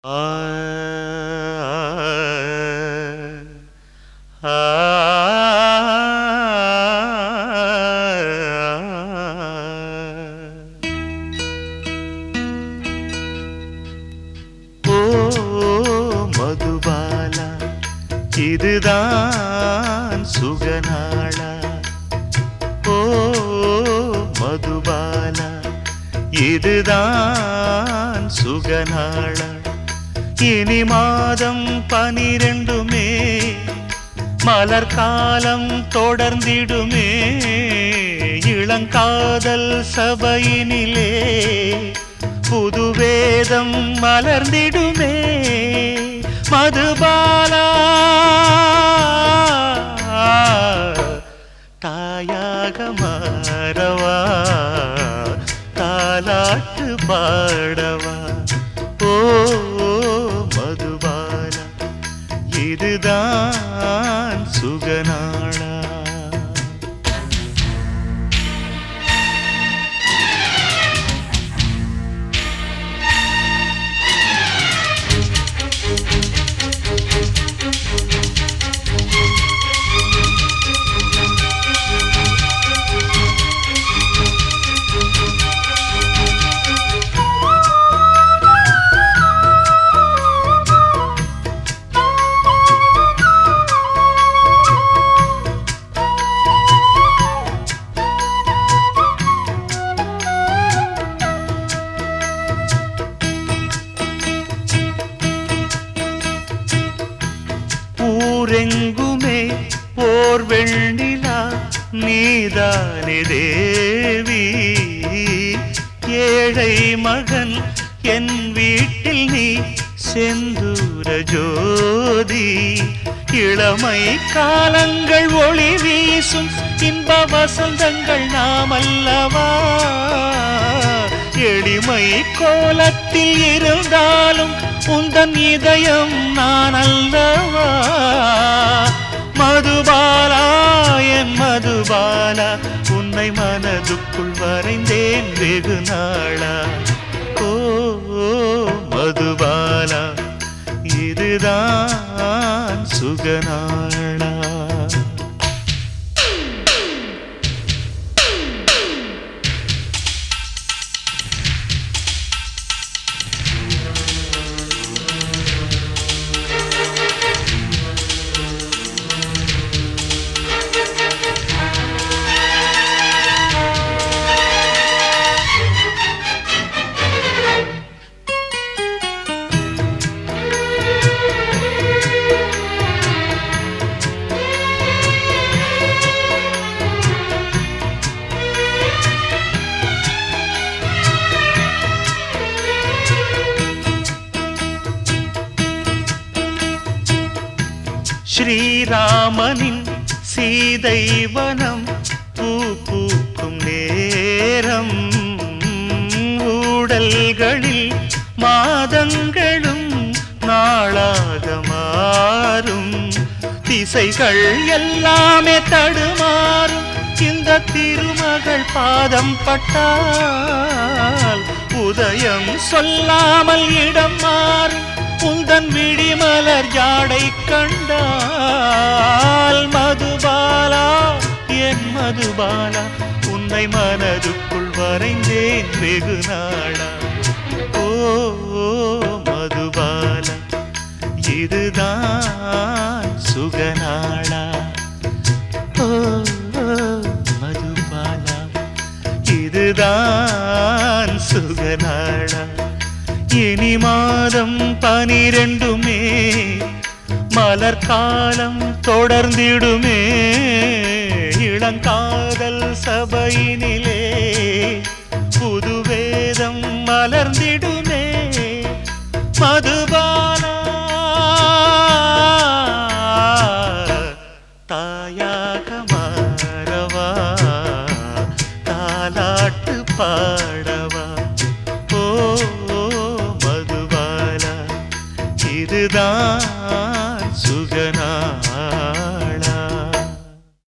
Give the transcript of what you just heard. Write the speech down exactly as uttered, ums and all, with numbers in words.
ஆ ஆ ஓ மதுபாலா, இதுதான் சுகநாளா. ஓ மதுபாலா, இதுதான் சுகநாளா. இனி மாதம் பனிரெண்டுமே மலர் காலம் தொடர்ந்திடுமே. இளங்காதல் சபையினிலே புதுவேதம் மலர்ந்திடுமே. மதுபாலா, தாயாக மாறவா, தாலாட்டு பாடவா. ஓ மதுபாலா, இதுதான் சுகநாளா. ஊரெங்குமே ஓர் வெண்ணிலா, நீதானே தேவி. ஏழை மகன் என் வீட்டில் நீ செந்தூர ஜோதி. இளமை காலங்கள் ஒளி வீசும் இன்ப வசந்தங்கள் நாமல்லவா. எளிமை கோலத்தில் இருந்தாலும் உந்தன் இதயம் நான் அல்லவா. மதுபாலா, என் மதுபாலா, உன்னை மனதுக்குள் வரைந்தேன் வெகு நாளா. ஓ மதுபாலா, இதுதான் சுகநாளா. ஸ்ரீராமனின் சீதை வனம் பூ பூக்கும் நேரம். ஊடல்களில் மாதங்களும் நாளாக மாறும். திசைகள் எல்லாமே தடுமாறும். இந்த திருமகள் பாதம் பட்டால் உதயம் சொல்லாமல் இடம் மாறும். உந்தன் விழிமலர் ஜாடை கண்டால் மதுபாலா, என் மதுபாலா, உன்னை மனதுக்குள் வரைந்தேன் வெகு நாளா. ஓ மதுபாலா, இதுதான் சுகநாளா. ஓ மதுபாலா, இதுதான் சுகநாளா. இனி மாதம் பனிரெண்டுமே மலர் காலம் தொடர்ந்திடுமே. இளங்காதல் சபையினிலே புதுவேதம் மலர்ந்திடுமே. மதுபாலா, தாயாக மாறவா, தாலாட்டு பாடவா. ஓ மதுபாலா, இதுதான்